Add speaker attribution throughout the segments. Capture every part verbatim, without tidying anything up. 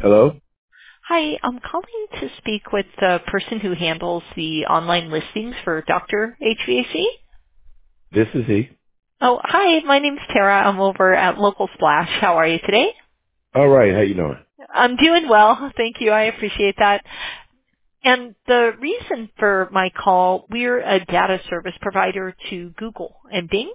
Speaker 1: Hello?
Speaker 2: Hi, I'm calling to speak with the person who handles the online listings for Doctor H V A C.
Speaker 1: This is he.
Speaker 2: Oh, hi, my name's Tara. I'm over at Local Splash. How are you today?
Speaker 1: All right, how you doing?
Speaker 2: I'm doing well. Thank you. I appreciate that. And the reason for my call, we're a data service provider to Google and Bing.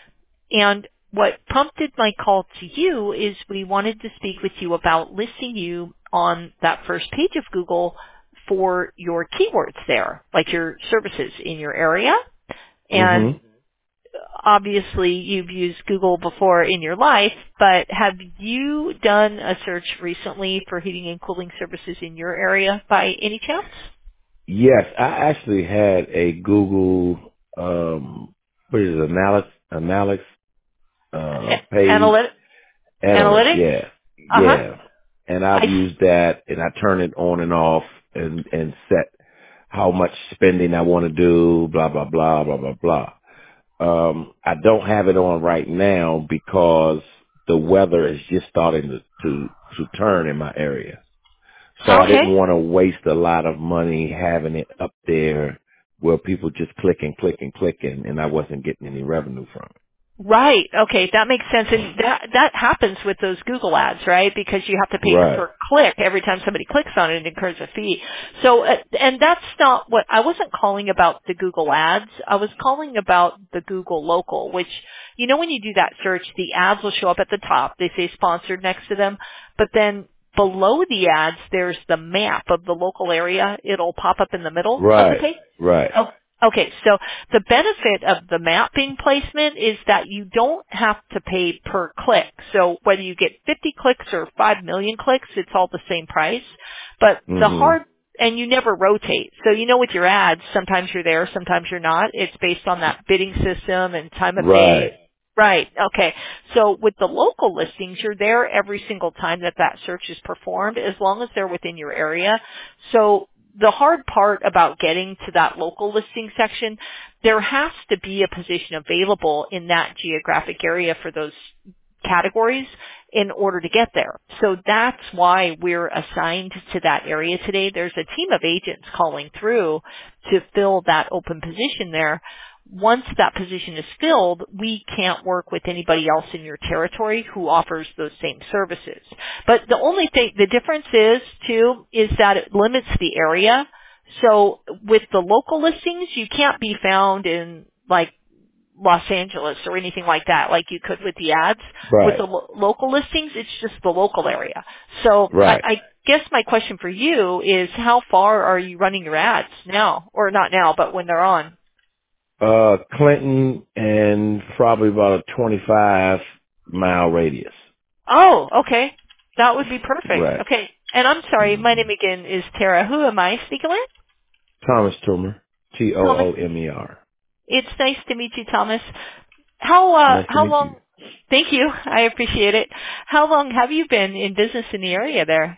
Speaker 2: And what prompted my call to you is we wanted to speak with you about listing you on that first page of Google for your keywords there, like your services in your area. And
Speaker 1: Mm-hmm.
Speaker 2: obviously you've used Google before in your life, but have you done a search recently for heating and cooling services in your area by any chance?
Speaker 1: Yes, I actually had a Google, um, what is it, Analytics, Analytics, uh,
Speaker 2: A-
Speaker 1: page,
Speaker 2: Analytic,
Speaker 1: Analytics,
Speaker 2: analytics?
Speaker 1: yeah,
Speaker 2: Uh-huh.
Speaker 1: yeah. And I've
Speaker 2: I,
Speaker 1: used that and I turn it on and off and, and set how much spending I want to do, blah, blah, blah, blah, blah, blah. Um, I don't have it on right now because the weather is just starting to, to, to turn in my area. So I
Speaker 2: okay.
Speaker 1: didn't want to waste a lot of money having it up there where people just click and click and click and, and I wasn't getting any revenue from it.
Speaker 2: Right. Okay, that makes sense. And that that happens with those Google ads, right? Because you have to pay
Speaker 1: Right.
Speaker 2: per click every time somebody clicks on it. It incurs a fee. So, uh, and that's not what I wasn't calling about the Google ads. I was calling about the Google local, which you know when you do that search, the ads will show up at the top. They say sponsored next to them, but then below the ads, there's the map of the local area. It'll pop up in the middle of the
Speaker 1: Right.
Speaker 2: page.
Speaker 1: Right.
Speaker 2: Oh, okay. So the benefit of the mapping placement is that you don't have to pay per click. So whether you get fifty clicks or five million clicks, it's all the same price. But the
Speaker 1: hmm
Speaker 2: hard, and you never rotate. So you know with your ads, sometimes you're there, sometimes you're not. It's based on that bidding system and time of
Speaker 1: Right.
Speaker 2: day. Right. Okay. So with the local listings, you're there every single time that that search is performed as long as they're within your area. So the hard part about getting to that local listing section, there has to be a position available in that geographic area for those categories in order to get there. So that's why we're assigned to that area today. There's a team of agents calling through to fill that open position there. Once that position is filled, we can't work with anybody else in your territory who offers those same services. But the only thing, the difference is too, is that it limits the area. So with the local listings, you can't be found in like Los Angeles or anything like that, like you could with the ads. With the
Speaker 1: Right.
Speaker 2: lo- local listings, it's just the local area. So I,
Speaker 1: Right.
Speaker 2: I guess my question for you is, how far are you running your ads now, or not now, but when they're on?
Speaker 1: Uh, Clinton and probably about a twenty-five mile radius.
Speaker 2: Oh, okay, that would be perfect.
Speaker 1: Right.
Speaker 2: Okay, and I'm sorry, my
Speaker 1: hmm
Speaker 2: name again is Tara. Who am I speaking with?
Speaker 1: Thomas Toomer. T O
Speaker 2: Thomas.
Speaker 1: O M E R.
Speaker 2: It's nice to meet you, Thomas. How uh,
Speaker 1: Nice to
Speaker 2: how
Speaker 1: meet
Speaker 2: long?
Speaker 1: you.
Speaker 2: Thank you. I appreciate it. How long have you been in business in the area there?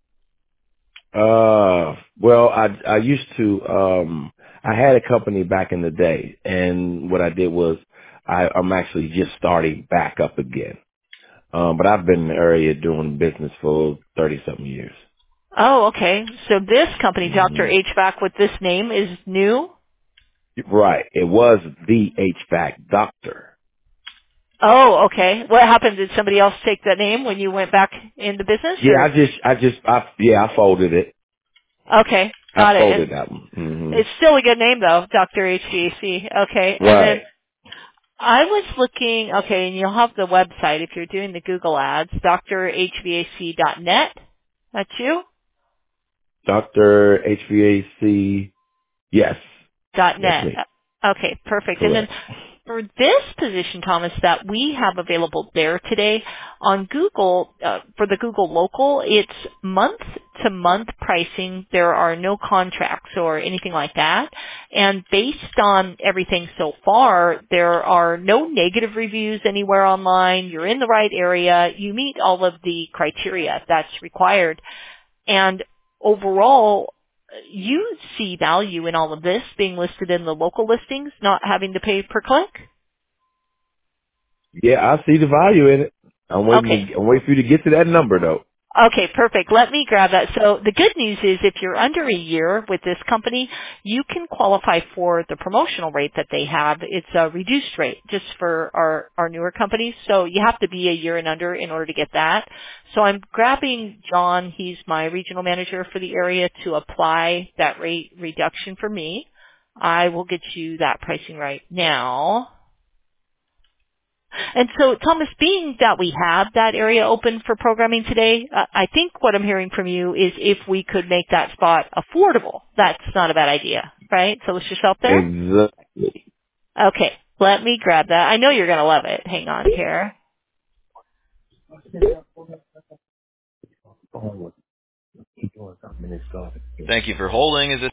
Speaker 1: Uh, well, I I used to um I had a company back in the day, and what I did was I I'm actually just starting back up again. Um, but I've been in the area doing business for thirty something years.
Speaker 2: Oh, okay. So this company, Doctor
Speaker 1: hmm
Speaker 2: H V A C, with this name is new?
Speaker 1: Right. It was the H V A C doctor.
Speaker 2: Oh, okay. What happened? Did somebody else take that name when you went back into business,
Speaker 1: Yeah, I
Speaker 2: or?
Speaker 1: just I just I yeah I folded it.
Speaker 2: Okay,
Speaker 1: I
Speaker 2: got it. And
Speaker 1: folded that one.
Speaker 2: it's
Speaker 1: hmm
Speaker 2: still a good name though, Doctor H V A C. Okay, and then
Speaker 1: Right.
Speaker 2: I was looking, okay, and you'll have the website if you're doing the Google ads, D R H V A C dot net. That's you?
Speaker 1: Doctor H V A C. Yes,
Speaker 2: Dot
Speaker 1: that's
Speaker 2: net.
Speaker 1: me.
Speaker 2: Okay, perfect. And then
Speaker 1: Correct.
Speaker 2: for this position, Thomas, that we have available there today on Google, uh, for the Google local, it's month to month pricing. There are no contracts or anything like that. And based on everything so far, there are no negative reviews anywhere online. You're in the right area. You meet all of the criteria that's required. And overall, you see value in all of this being listed in the local listings, not having to pay per click?
Speaker 1: Yeah, I see the value in it. I'm waiting
Speaker 2: Okay.
Speaker 1: to I'm waiting for you to get to that number though.
Speaker 2: Okay, perfect. Let me grab that. So the good news is if you're under a year with this company, you can qualify for the promotional rate that they have. It's a reduced rate just for our, our newer companies. So you have to be a year and under in order to get that. So I'm grabbing John. He's my regional manager for the area to apply that rate reduction for me. I will get you that pricing right now. And so, Thomas, being that we have that area open for programming today, uh, I think what I'm hearing from you is if we could make that spot affordable, that's not a bad idea, right? So list yourself there?
Speaker 1: Exactly.
Speaker 2: Okay, let me grab that. I know you're going to love it. Hang on here.
Speaker 3: Thank you for holding. Is it